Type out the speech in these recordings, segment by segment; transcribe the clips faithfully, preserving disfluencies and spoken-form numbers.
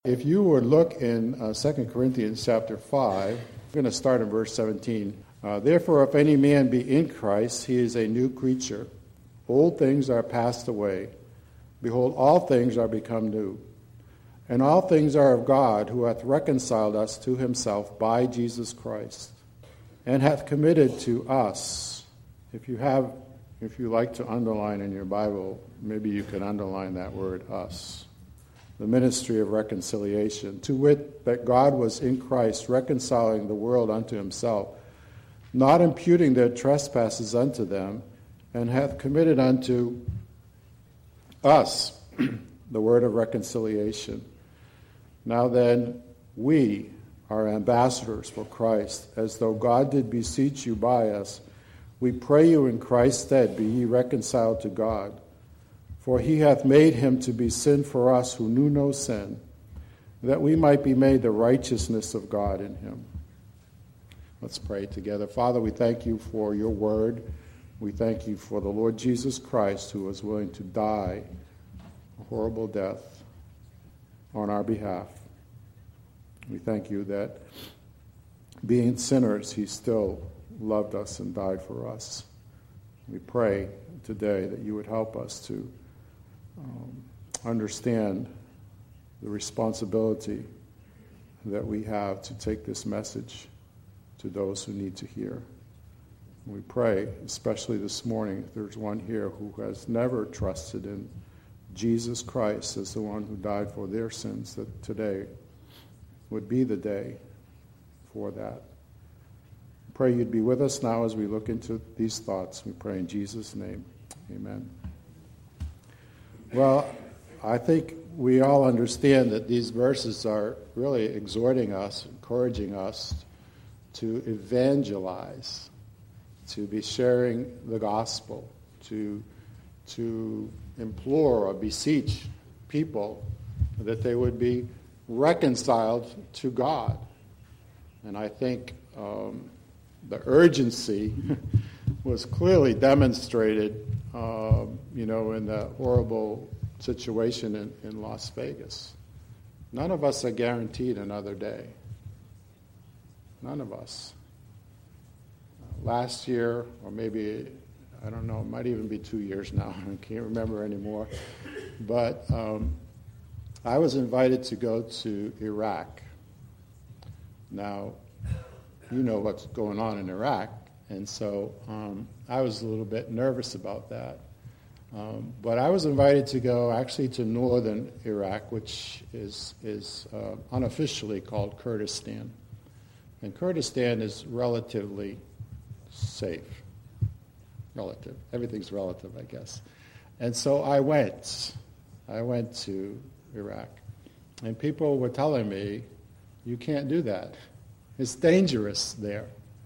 If you would look in uh, Second Corinthians chapter five, I'm going to start in verse seventeen. Uh, Therefore, if any man be in Christ, he is a new creature. Old things are passed away. Behold, all things are become new. And all things are of God, who hath reconciled us to himself by Jesus Christ, and hath committed to us. If you have, if you like to underline in your Bible, maybe you can underline that word, us. The ministry of reconciliation, to wit, that God was in Christ reconciling the world unto himself, not imputing their trespasses unto them, and hath committed unto us the word of reconciliation. Now then, we are ambassadors for Christ, as though God did beseech you by us. We pray you in Christ's stead, be ye reconciled to God. For he hath made him to be sin for us who knew no sin, that we might be made the righteousness of God in him. Let's pray together. Father, we thank you for your word. We thank you for the Lord Jesus Christ, who was willing to die a horrible death on our behalf. We thank you that being sinners, he still loved us and died for us. We pray today that you would help us to Um, understand the responsibility that we have to take this message to those who need to hear. We pray, especially this morning, if there's one here who has never trusted in Jesus Christ as the one who died for their sins, that today would be the day for that. We pray you'd be with us now as we look into these thoughts. We pray in Jesus' name. Amen. Well, I think we all understand that these verses are really exhorting us, encouraging us to evangelize, to be sharing the gospel, to, to implore or beseech people that they would be reconciled to God. And I think um, the urgency was clearly demonstrated Um, you know, in the horrible situation in, in Las Vegas. None of us are guaranteed another day. None of us. Uh, last year, or maybe, I don't know, it might even be two years now. I can't remember anymore. But um, I was invited to go to Iraq. Now, you know what's going on in Iraq. And so um, I was a little bit nervous about that. Um, but I was invited to go actually to northern Iraq, which is, is uh, unofficially called Kurdistan. And Kurdistan is relatively safe. Relative. Everything's relative, I guess. And so I went. I went to Iraq. And people were telling me, you can't do that. It's dangerous there.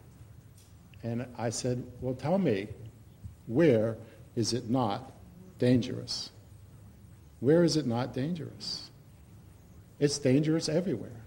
And I said, well, tell me, where is it not dangerous? Where is it not dangerous? It's dangerous everywhere.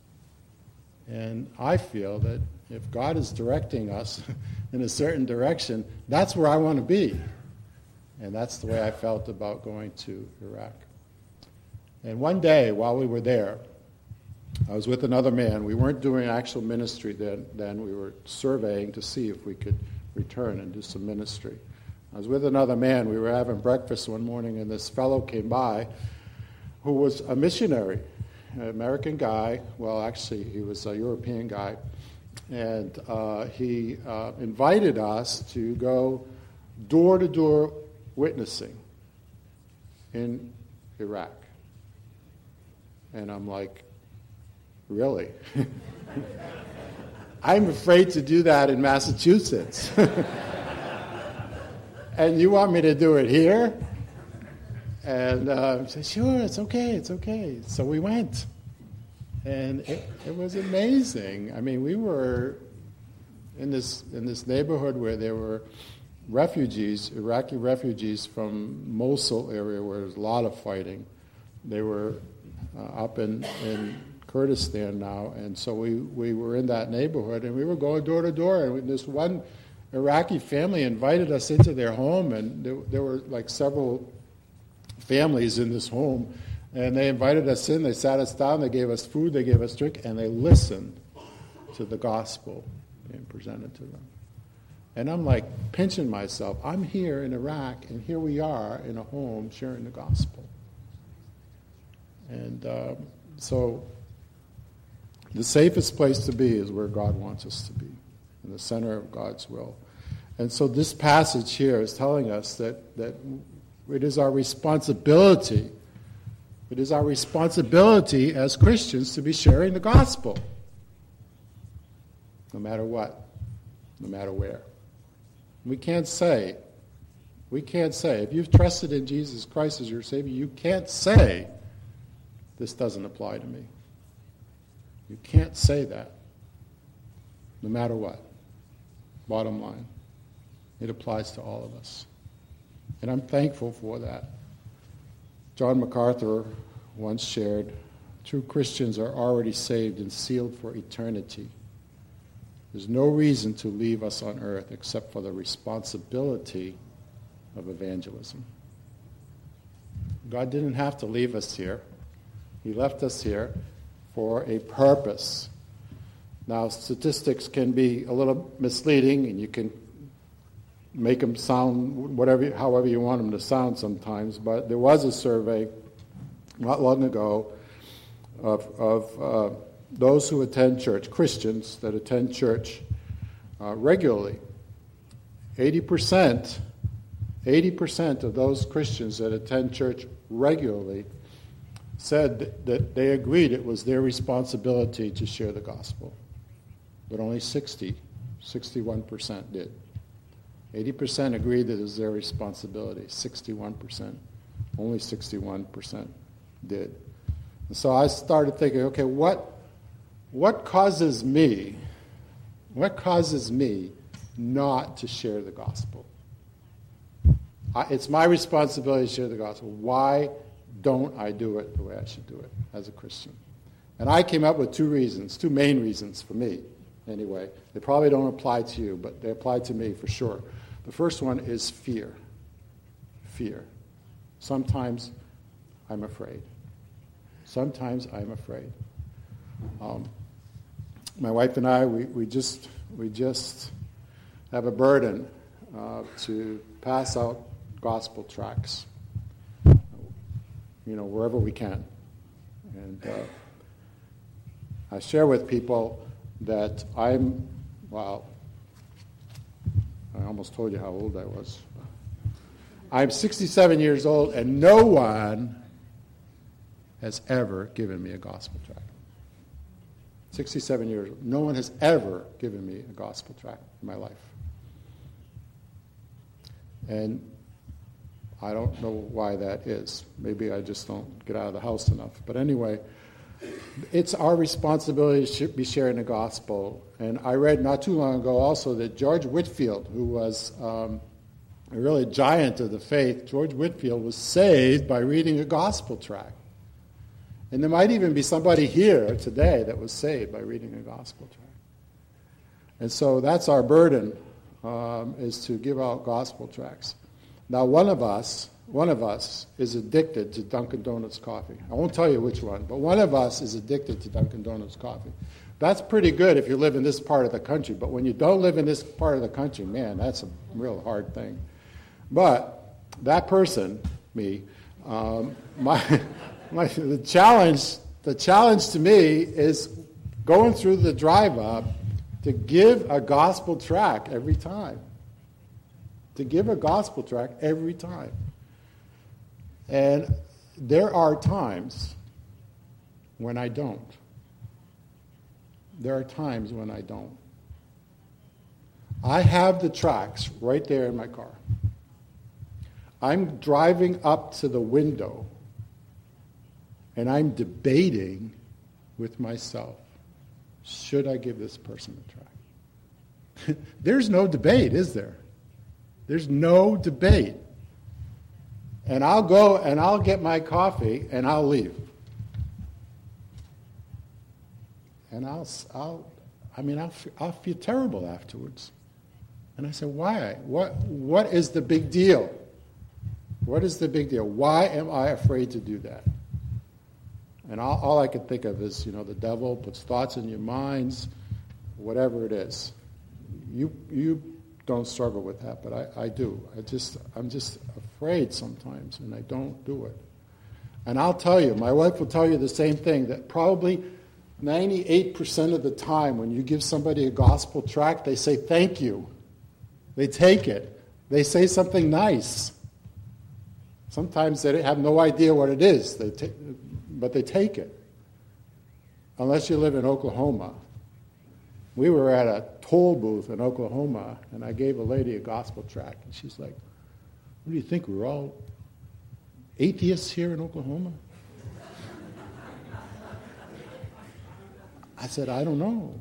And I feel that if God is directing us in a certain direction, that's where I want to be. And that's the way I felt about going to Iraq. And one day, while we were there, I was with another man. We weren't doing actual ministry then. Then we were surveying to see if we could return and do some ministry. I was with another man. We were having breakfast one morning, and this fellow came by who was a missionary, an American guy. Well, actually, he was a European guy. And uh, he uh, invited us to go door-to-door witnessing in Iraq. And I'm like, really? I'm afraid to do that in Massachusetts. And you want me to do it here? And uh, I said, sure, it's okay, it's okay. So we went. And it, it was amazing. I mean, we were in this in this neighborhood where there were refugees, Iraqi refugees from Mosul area where there was a lot of fighting. They were uh, up in... in Kurdistan now, and so we, we were in that neighborhood, and we were going door to door, and this one Iraqi family invited us into their home, and there, there were like several families in this home, And they invited us in, they sat us down, they gave us food, they gave us drink, and they listened to the gospel being presented to them. And I'm like pinching myself. I'm here in Iraq, and here we are in a home sharing the gospel. And um, so the safest place to be is where God wants us to be, in the center of God's will. And so this passage here is telling us that, that it is our responsibility, it is our responsibility as Christians to be sharing the gospel, no matter what, no matter where. We can't say, we can't say, if you've trusted in Jesus Christ as your Savior, you can't say, this doesn't apply to me. You can't say that, no matter what. Bottom line, it applies to all of us. And I'm thankful for that. John MacArthur once shared, true Christians are already saved and sealed for eternity. There's no reason to leave us on earth except for the responsibility of evangelism. God didn't have to leave us here. He left us here for a purpose. Now, statistics can be a little misleading, and you can make them sound whatever, however you want them to sound sometimes, but there was a survey not long ago of, of uh, those who attend church, Christians that attend church uh, regularly. eighty percent, eighty percent of those Christians that attend church regularly said that they agreed it was their responsibility to share the gospel. But only sixty, sixty-one percent did. eighty percent agreed that it was their responsibility. sixty-one percent, only sixty-one percent did. And so I started thinking, okay, what, what causes me, what causes me not to share the gospel? I, it's my responsibility to share the gospel. Why don't I do it the way I should do it as a Christian? And I came up with two reasons, two main reasons for me, anyway. They probably don't apply to you, but they apply to me for sure. The first one is fear. Fear. Sometimes I'm afraid. Sometimes I'm afraid. Um, my wife and I, we, we just we just have a burden uh, to pass out gospel tracts, you know, wherever we can. And uh, I share with people that I'm, well, I almost told you how old I was. I'm sixty-seven years old, and no one has ever given me a gospel tract. sixty-seven years old. No one has ever given me a gospel tract in my life. And I don't know why that is. Maybe I just don't get out of the house enough. But anyway, it's our responsibility to be sharing the gospel. And I read not too long ago also that George Whitefield, who was um, a really giant of the faith, George Whitefield was saved by reading a gospel tract. And there might even be somebody here today that was saved by reading a gospel tract. And so that's our burden, um, is to give out gospel tracts. Now, one of us, one of us is addicted to Dunkin' Donuts coffee. I won't tell you which one, but one of us is addicted to Dunkin' Donuts coffee. That's pretty good if you live in this part of the country, but when you don't live in this part of the country, man, that's a real hard thing. But that person, me, um, my, my the challenge, the challenge to me is going through the drive-up to give a gospel tract every time. To give a gospel tract every time. And there are times when I don't. There are times when I don't. I have the tracts right there in my car. I'm driving up to the window, and I'm debating with myself, should I give this person a tract? There's no debate, is there? There's no debate. And I'll go and I'll get my coffee and I'll leave. And I'll, I'll I mean, I'll, I'll feel terrible afterwards. And I said, why? What, what is the big deal? What is the big deal? Why am I afraid to do that? And all, all I can think of is, you know, the devil puts thoughts in your minds, whatever it is. You you don't struggle with that, but I, I do. I just I'm just afraid sometimes, and I don't do it. And I'll tell you, my wife will tell you the same thing, that probably ninety-eight percent of the time when you give somebody a gospel tract, they say thank you. They take it. They say something nice. Sometimes they have no idea what it is, they ta- but they take it. Unless you live in Oklahoma. We were at a toll booth in Oklahoma, and I gave a lady a gospel tract, and she's like, what do you think, we're all atheists here in Oklahoma? I said, I don't know.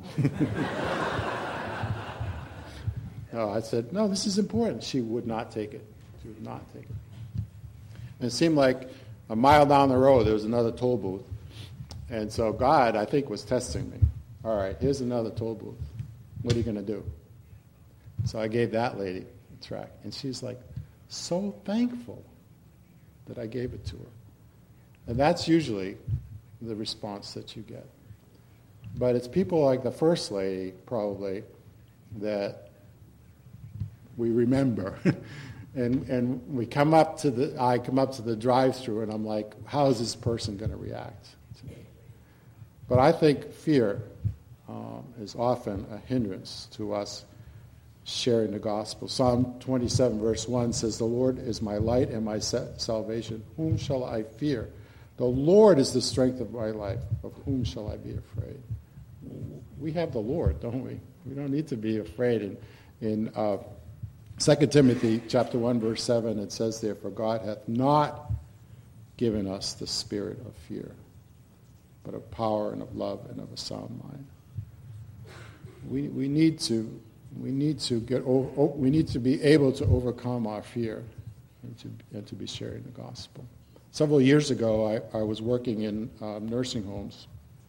No, I said, no, this is important. She would not take it. She would not take it. And it seemed like a mile down the road, there was another toll booth. And so God, I think, was testing me. All right, here's another toll booth. What are you going to do? So I gave that lady a tract. And she's like, so thankful that I gave it to her. And that's usually the response that you get. But it's people like the first lady, probably, that we remember. and and we come up to the, I come up to the drive-thru, and I'm like, how is this person going to react to me? But I think fear um, is often a hindrance to us sharing the gospel. Psalm twenty-seven, verse one says, the Lord is my light and my salvation. Whom shall I fear? The Lord is the strength of my life. Of whom shall I be afraid? We have the Lord, don't we? We don't need to be afraid. In, in uh, Second Timothy chapter one, verse seven, it says there, for God hath not given us the spirit of fear, but of power and of love and of a sound mind. We we need to we need to get over, we need to be able to overcome our fear and to and to be sharing the gospel. Several years ago, I, I was working in um, nursing homes,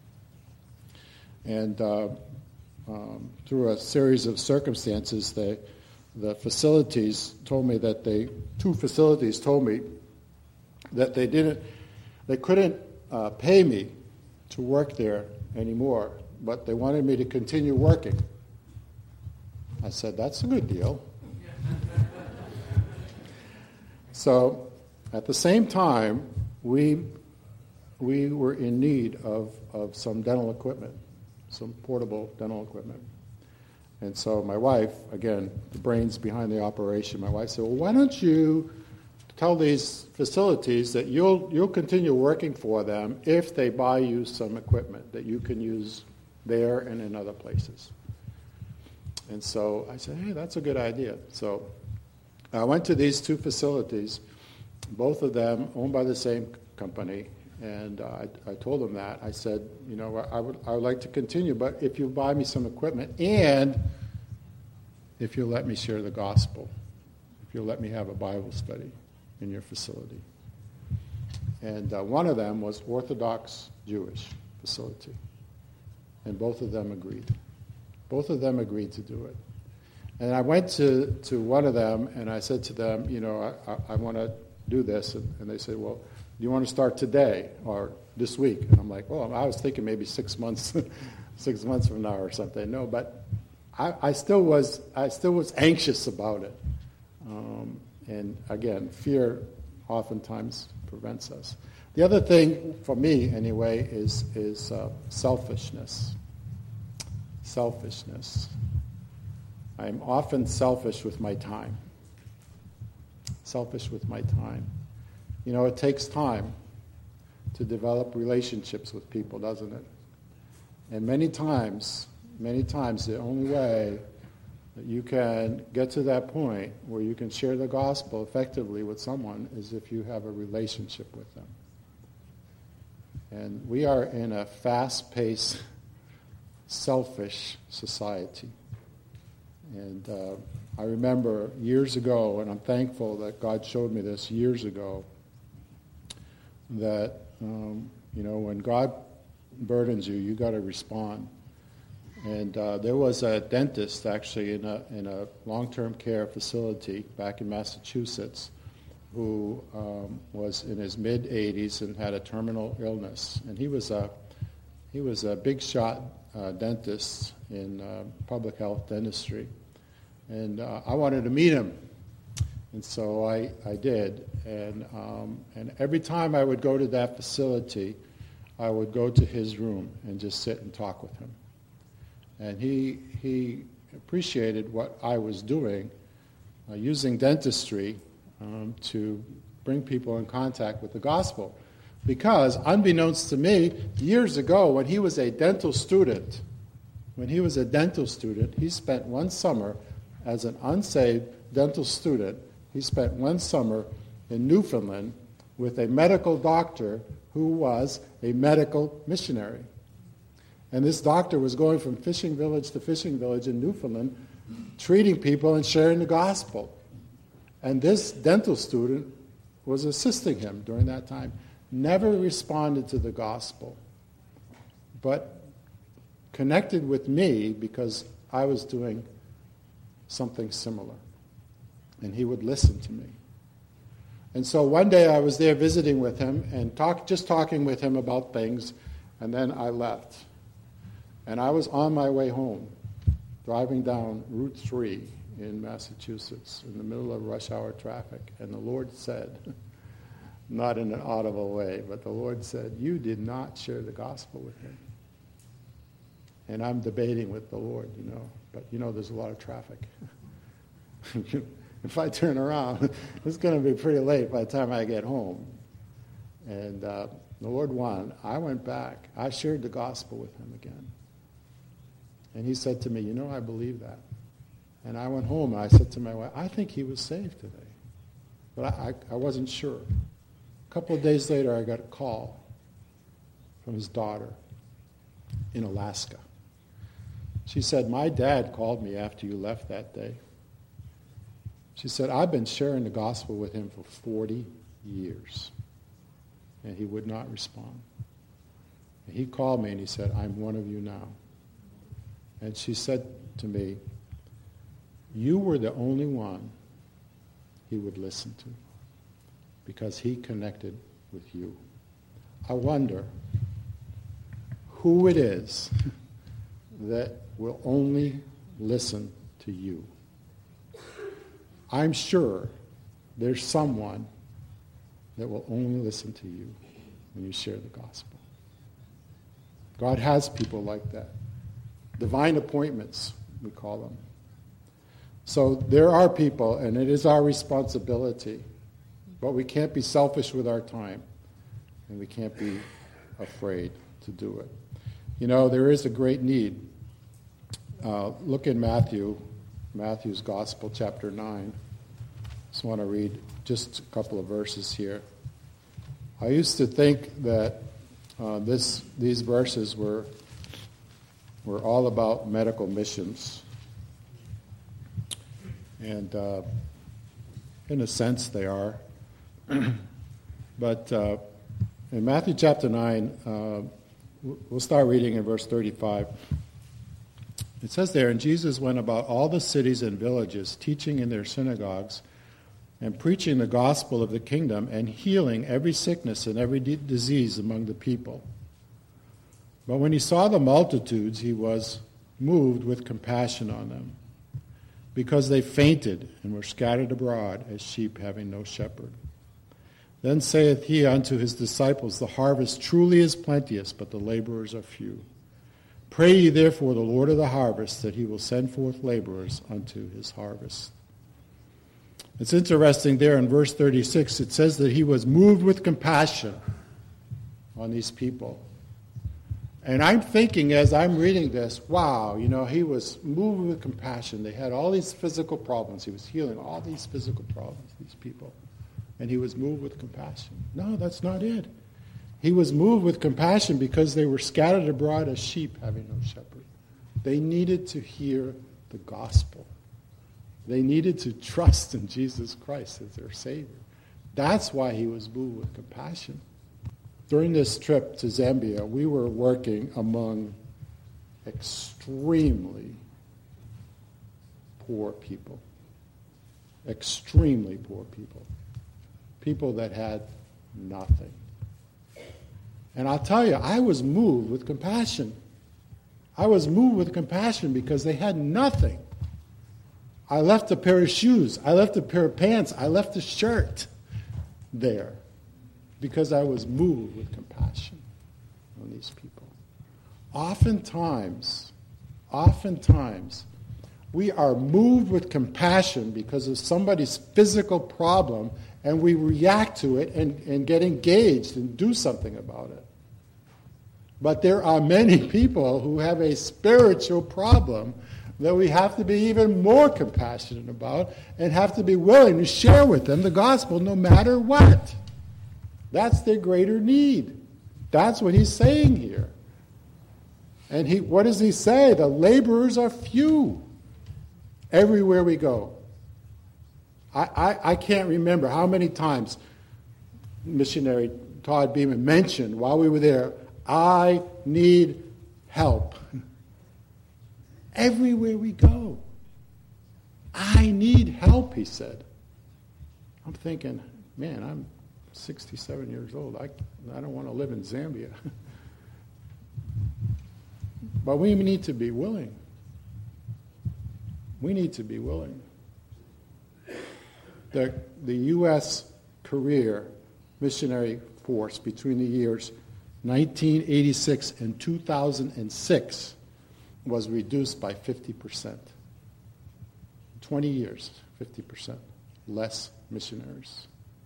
and uh, um, through a series of circumstances, they, the facilities told me that they, two facilities told me that they didn't, they couldn't uh, pay me to work there anymore, but they wanted me to continue working. I said, that's a good deal. So, at the same time, we we were in need of, of some dental equipment, some portable dental equipment. And so my wife, again, the brains behind the operation, my wife said, well, why don't you tell these facilities that you'll you'll continue working for them if they buy you some equipment that you can use there and in other places. And so I said, hey, that's a good idea. So I went to these two facilities, both of them owned by the same company, and uh, I, I told them that. I said, you know, I would I would like to continue, but if you buy me some equipment and if you'll let me share the gospel, if you'll let me have a Bible study in your facility. And uh, one of them was Orthodox Jewish facility, and both of them agreed. Both of them agreed to do it. And I went to, to one of them, and I said to them, you know, I, I, I want to do this. And, and they said, well, do you want to start today or this week? And I'm like, well, I was thinking maybe six months six months from now or something. No, but I, I still was I still was anxious about it. Um, and again, fear oftentimes prevents us. The other thing, for me anyway, is, is uh, selfishness. Selfishness. I'm often selfish with my time. Selfish with my time. You know, it takes time to develop relationships with people, doesn't it? And many times, many times, the only way that you can get to that point where you can share the gospel effectively with someone is if you have a relationship with them. And we are in a fast-paced, selfish society. And uh, I remember years ago, and I'm thankful that God showed me this years ago, that, um, you know, when God burdens you, you got to respond. And uh, there was a dentist, actually, in a, in a long-term care facility back in Massachusetts, who um, was in his mid-eighties and had a terminal illness. And he was a, he was a big shot uh, dentist in uh, public health dentistry. And uh, I wanted to meet him. And so I, I did. And, um, and every time I would go to that facility, I would go to his room and just sit and talk with him. And he, he appreciated what I was doing, uh, using dentistry um, to bring people in contact with the gospel. Because, unbeknownst to me, years ago when he was a dental student, when he was a dental student, he spent one summer as an unsaved dental student. He spent one summer in Newfoundland with a medical doctor who was a medical missionary. And this doctor was going from fishing village to fishing village in Newfoundland, treating people and sharing the gospel. And this dental student was assisting him during that time. Never responded to the gospel, but connected with me because I was doing something similar. And he would listen to me. And so one day I was there visiting with him and talk, just talking with him about things, and then I left. And I was on my way home, driving down Route three in Massachusetts in the middle of rush hour traffic. And the Lord said, not in an audible way, but the Lord said, you did not share the gospel with him. And I'm debating with the Lord, you know, but you know there's a lot of traffic. If I turn around, it's going to be pretty late by the time I get home. And uh, the Lord won. I went back. I shared the gospel with him again. And he said to me, you know, I believe that. And I went home and I said to my wife, I think he was saved today. But I, I, I wasn't sure. A couple of days later, I got a call from his daughter in Alaska. She said, my dad called me after you left that day. She said, I've been sharing the gospel with him for forty years, and he would not respond. And he called me and he said, I'm one of you now. And she said to me, you were the only one he would listen to because he connected with you. I wonder who it is that will only listen to you. I'm sure there's someone that will only listen to you when you share the gospel. God has people like that. Divine appointments, we call them. So there are people, and it is our responsibility, but we can't be selfish with our time, and we can't be afraid to do it. You know, there is a great need. Uh, look in Matthew, Matthew's Gospel, chapter nine. Just want to read just a couple of verses here. I used to think that uh, this these verses were were all about medical missions, and uh, in a sense they are. But uh, in Matthew chapter nine, uh, we'll start reading in verse thirty-five. It says there, and Jesus went about all the cities and villages, teaching in their synagogues and preaching the gospel of the kingdom and healing every sickness and every d- disease among the people. But when he saw the multitudes, he was moved with compassion on them, because they fainted and were scattered abroad as sheep having no shepherd. Then saith he unto his disciples, the harvest truly is plenteous, but the laborers are few. Pray ye therefore the Lord of the harvest that he will send forth laborers unto his harvest. It's interesting there in verse thirty-six, it says that he was moved with compassion on these people. And I'm thinking as I'm reading this, wow, you know, he was moved with compassion. They had all these physical problems. He was healing all these physical problems, these people. And he was moved with compassion. No, that's not it. He was moved with compassion because they were scattered abroad as sheep having no shepherd. They needed to hear the gospel. They needed to trust in Jesus Christ as their Savior. That's why he was moved with compassion. During this trip to Zambia, we were working among extremely poor people. Extremely poor people. people that had nothing. And I'll tell you, I was moved with compassion. I was moved with compassion because they had nothing. I left a pair of shoes. I left a pair of pants. I left a shirt there because I was moved with compassion on these people. Oftentimes, oftentimes, we are moved with compassion because of somebody's physical problem, and we react to it and, and get engaged and do something about it. But there are many people who have a spiritual problem that we have to be even more compassionate about and have to be willing to share with them the gospel no matter what. That's their greater need. That's what he's saying here. And he, what does he say? The laborers are few everywhere we go. I, I, I can't remember how many times missionary Todd Beeman mentioned while we were there, I need help. Everywhere we go. I need help, he said. I'm thinking, man, I'm sixty-seven years old. I, I don't want to live in Zambia. But we need to be willing. We need to be willing. The, the U S career missionary force between the years nineteen eighty-six and two thousand six was reduced by fifty percent. twenty years, fifty percent less missionaries.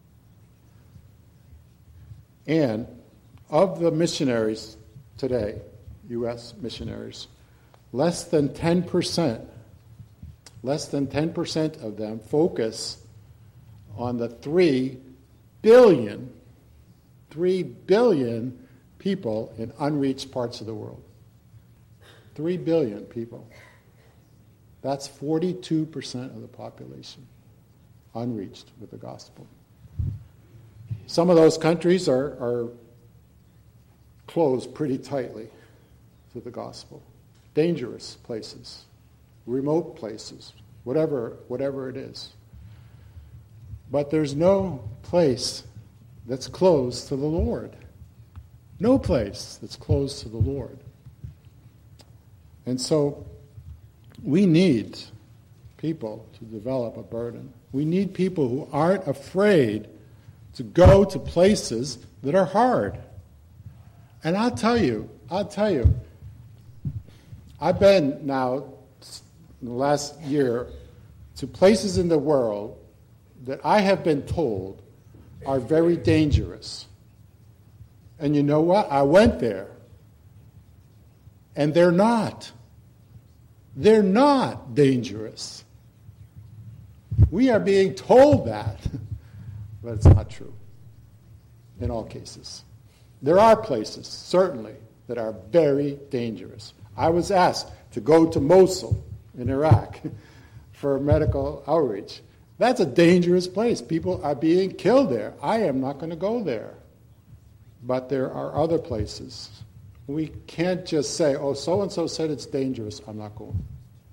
And of the missionaries today, U S missionaries, less than ten percent, less than ten percent of them focus on the three billion, three billion people in unreached parts of the world. Three billion people. That's forty-two percent of the population unreached with the gospel. Some of those countries are, are closed pretty tightly to the gospel. Dangerous places, remote places, whatever, whatever it is. But there's no place that's closed to the Lord. No place that's closed to the Lord. And so we need people to develop a burden. We need people who aren't afraid to go to places that are hard. And I'll tell you, I'll tell you, I've been now in the last year to places in the world that I have been told are very dangerous. And you know what? I went there. And they're not. They're not dangerous. We are being told that, but it's not true in all cases. There are places, certainly, that are very dangerous. I was asked to go to Mosul in Iraq for medical outreach. That's a dangerous place. People are being killed there. I am not going to go there. But there are other places. We can't just say, oh, so-and-so said it's dangerous, I'm not going.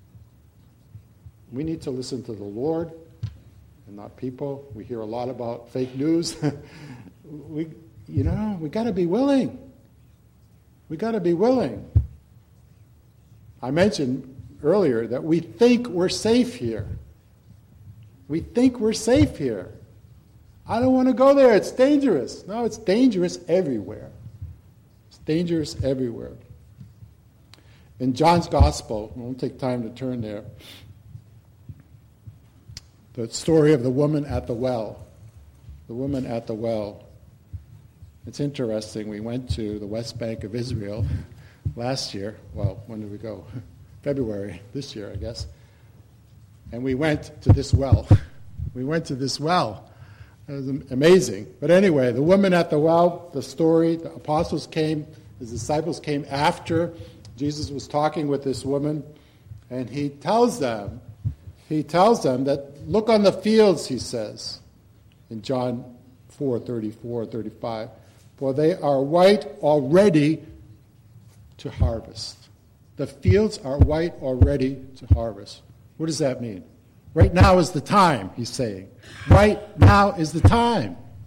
We need to listen to the Lord and not people. We hear a lot about fake news. we, you know, we got to be willing. We got to be willing. I mentioned earlier that we think we're safe here. We think we're safe here. I don't want to go there. It's dangerous. No, it's dangerous everywhere. It's dangerous everywhere. In John's Gospel, I won't take time to turn there, the story of the woman at the well. The woman at the well. It's interesting. We went to the West Bank of Israel last year. Well, when did we go? February this year, I guess. And we went to this well. We went to this well. It was amazing. But anyway, the woman at the well, the story, the apostles came, his disciples came after Jesus was talking with this woman, and he tells them, he tells them that, look on the fields, he says, in John four, thirty-four, thirty-five, for they are white already to harvest. The fields are white already to harvest. What does that mean? Right now is the time, he's saying. Right now is the time.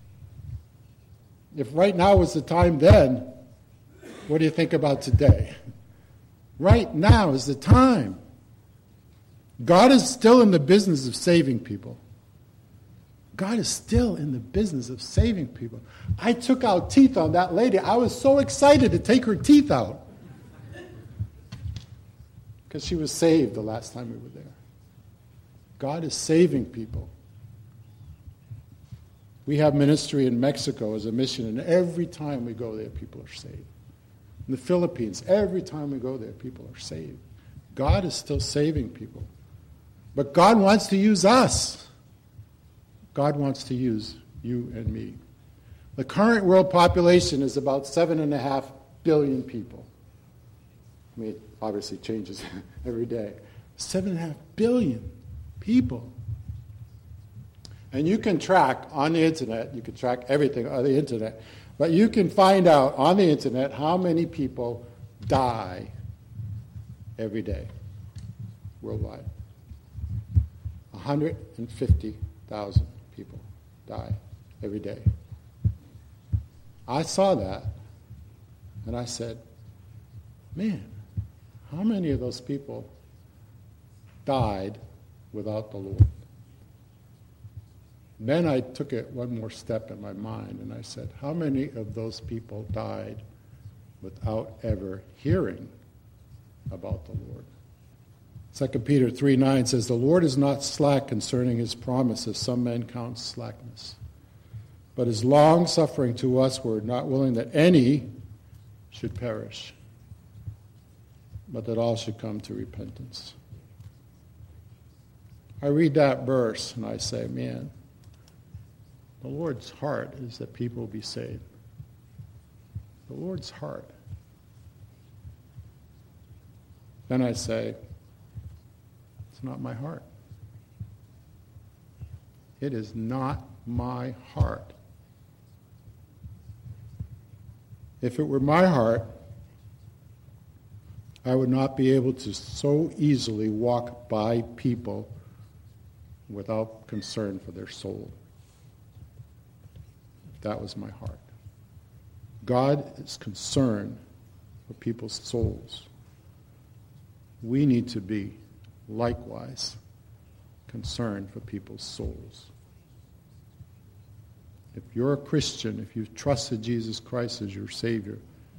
If right now was the time then, what do you think about today? Right now is the time. God is still in the business of saving people. God is still in the business of saving people. I took out teeth on that lady. I was so excited to take her teeth out. Because she was saved the last time we were there. God is saving people. We have ministry in Mexico as a mission, and every time we go there, people are saved. In the Philippines, every time we go there, people are saved. God is still saving people. But God wants to use us. God wants to use you and me. The current world population is about seven and a half billion people. I mean, it obviously changes every day. Seven and a half billion people. And you can track on the internet, you can track everything on the internet, but you can find out on the internet how many people die every day worldwide. one hundred fifty thousand people die every day. I saw that, and I said, man, how many of those people died without the Lord? Then I took it one more step in my mind, and I said, how many of those people died without ever hearing about the Lord? Second Peter three nine says, the Lord is not slack concerning his promise, as some men count slackness, but is long-suffering to us, we're not willing that any should perish, but that all should come to repentance. I read that verse, and I say, man, the Lord's heart is that people be saved. The Lord's heart. Then I say, it's not my heart. It is not my heart. If it were my heart, I would not be able to so easily walk by people without concern for their soul. That was my heart. God is concerned for people's souls. We need to be likewise concerned for people's souls. If you're a Christian, if you've trusted Jesus Christ as your Savior,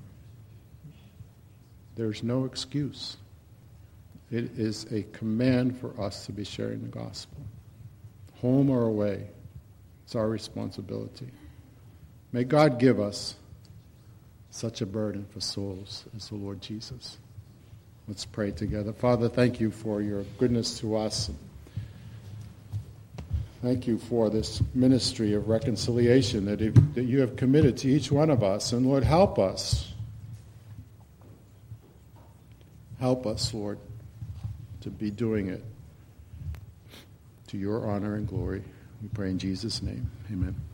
there's no excuse. It is a command for us to be sharing the gospel. Home or away, it's our responsibility. May God give us such a burden for souls as the Lord Jesus. Let's pray together. Father, thank you for your goodness to us. Thank you for this ministry of reconciliation that, that you have committed to each one of us. And Lord, help us. Help us, Lord, to be doing it to your honor and glory. We pray in Jesus' name. Amen.